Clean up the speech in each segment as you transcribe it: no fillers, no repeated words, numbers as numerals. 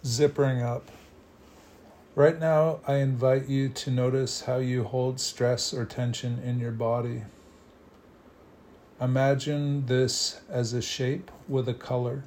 zippering up. Right now, I invite you to notice how you hold stress or tension in your body. Imagine this as a shape with a color.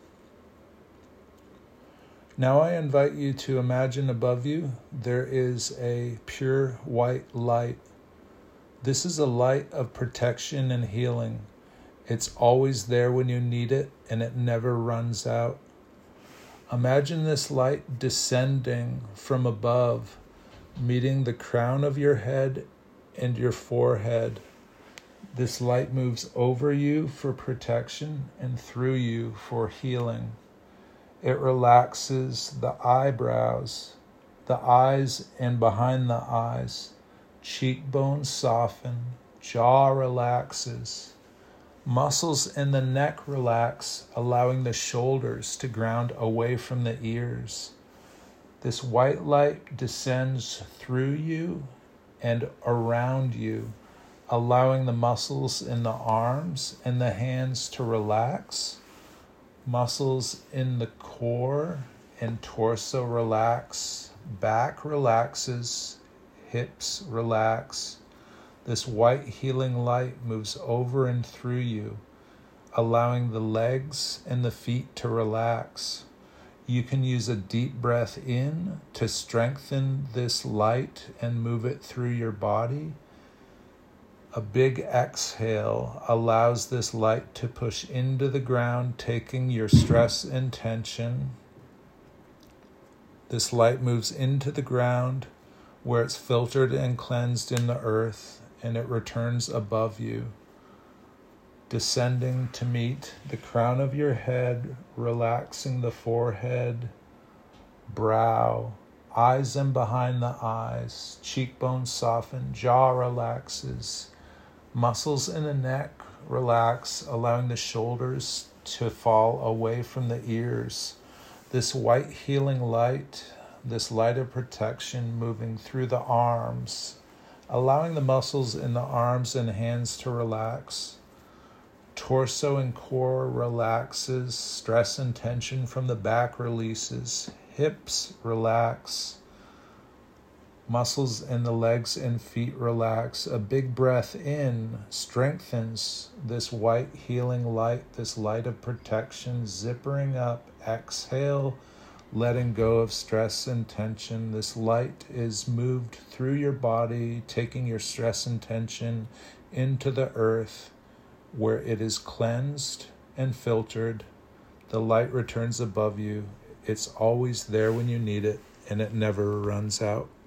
Now I invite you to imagine above you there is a pure white light. This is a light of protection and healing. It's always there when you need it, and it never runs out. Imagine this light descending from above, meeting the crown of your head and your forehead. This light moves over you for protection and through you for healing. It relaxes the eyebrows, the eyes and behind the eyes. Cheekbones soften, jaw relaxes. Muscles in the neck relax, allowing the shoulders to ground away from the ears. This white light descends through you and around you, allowing the muscles in the arms and the hands to relax. Muscles in the core and torso relax. Back relaxes. Hips relax. This white healing light moves over and through you, allowing the legs and the feet to relax. You can use a deep breath in to strengthen this light and move it through your body. A big exhale allows this light to push into the ground, taking your stress and tension. This light moves into the ground where it's filtered and cleansed in the earth, and it returns above you, descending to meet the crown of your head, relaxing the forehead, brow, eyes and behind the eyes, cheekbones soften, jaw relaxes. Muscles in the neck relax, allowing the shoulders to fall away from the ears. This white healing light, this light of protection moving through the arms, allowing the muscles in the arms and hands to relax. Torso and core relaxes, stress and tension from the back releases. Hips relax. Muscles in the legs and feet relax. A big breath in strengthens this white healing light, this light of protection, zippering up. Exhale, letting go of stress and tension. This light is moved through your body, taking your stress and tension into the earth where it is cleansed and filtered. The light returns above you. It's always there when you need it, and it never runs out.